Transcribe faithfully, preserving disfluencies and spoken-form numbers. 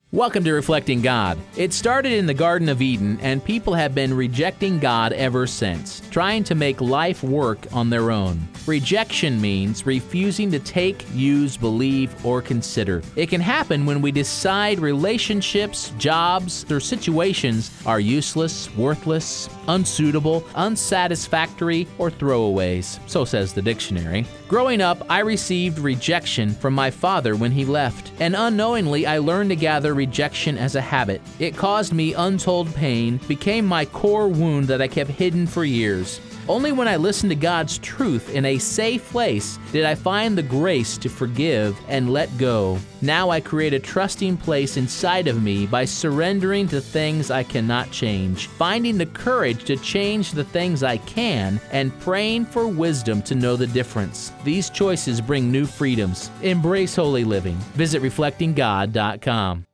Welcome to Reflecting God. It started in the Garden of Eden, and people have been rejecting God ever since, trying to make life work on their own. Rejection means refusing to take, use, believe, or consider. It can happen when we decide relationships, jobs, or situations are useless, worthless, unsuitable, unsatisfactory, or throwaways, so says the dictionary. Growing up, I received rejection from my father when he left, and unknowingly I learned to gather rejection as a habit. It caused me untold pain, became my core wound that I kept hidden for years. Only when I listened to God's truth in a safe place did I find the grace to forgive and let go. Now I create a trusting place inside of me by surrendering to things I cannot change, finding the courage to change the things I can, and praying for wisdom to know the difference. These choices bring new freedoms. Embrace holy living. Visit reflecting god dot com.